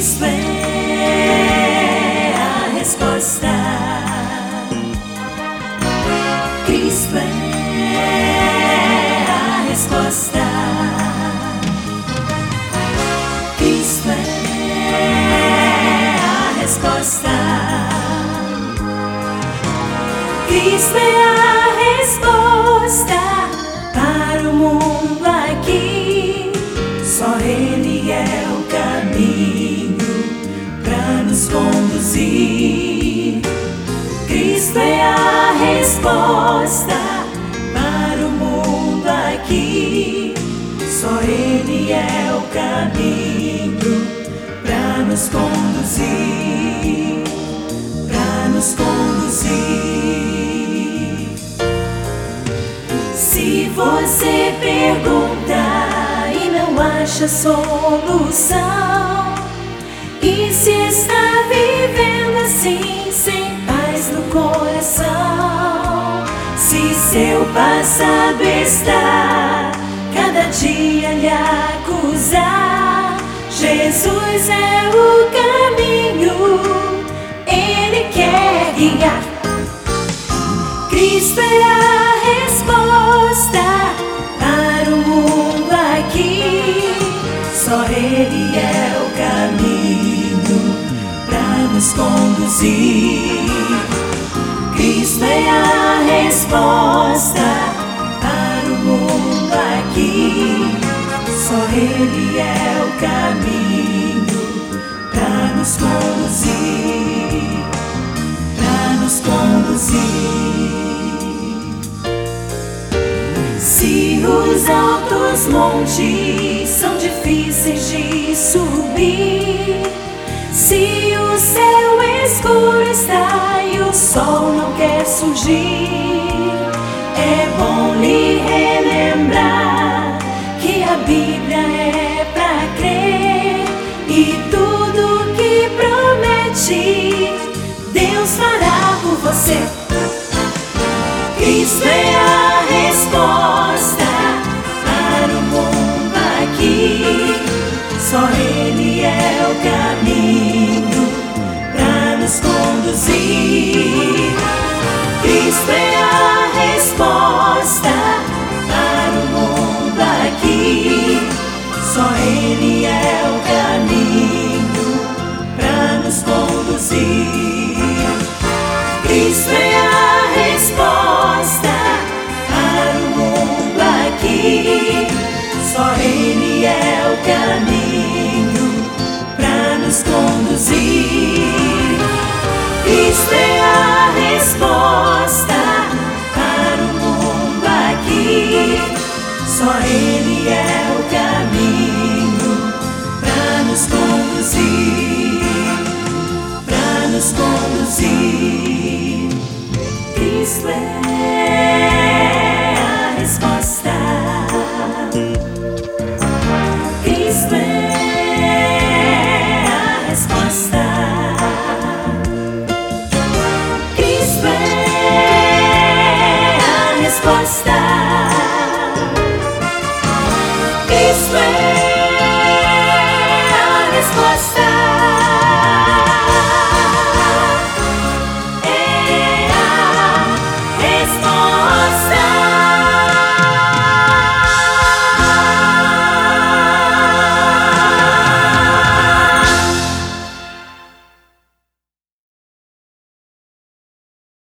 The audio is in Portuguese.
Cristo é a resposta. Cristo é a resposta. Cristo é a resposta. Cristo é a resposta para o mundo aqui. Só Ele é o caminho para nos conduzir. Cristo é a resposta para o mundo aqui. Só Ele é o caminho para nos conduzir, para nos conduzir. Se você pergunta e não acha solução, e se está vivendo assim, sem paz no coração, se seu passado está cada dia lhe acusar, Jesus é o caminho, Ele quer guiar. Cristo é a resposta para o mundo aqui. Só Ele é o caminho para nos conduzir. Cristo é a resposta para o mundo aqui. Só Ele é o caminho para nos conduzir, para nos conduzir. Se os altos montes são difíceis de subir, se o céu escuro está e o sol não quer surgir, é bom lhe relembrar que a Bíblia é pra crer, e tudo que promete Deus fará por você. Cristo é a resposta para o mundo aqui. Só Ele é o caminho para nos conduzir. Cristo é a resposta para o mundo aqui. Só Ele é o caminho para nos conduzir. Cristo é a resposta para o mundo aqui. Só Ele é o caminho para nos conduzir. Cristo é a resposta para o mundo aqui. Só Ele é o caminho para nos conduzir, para nos conduzir. Cristo é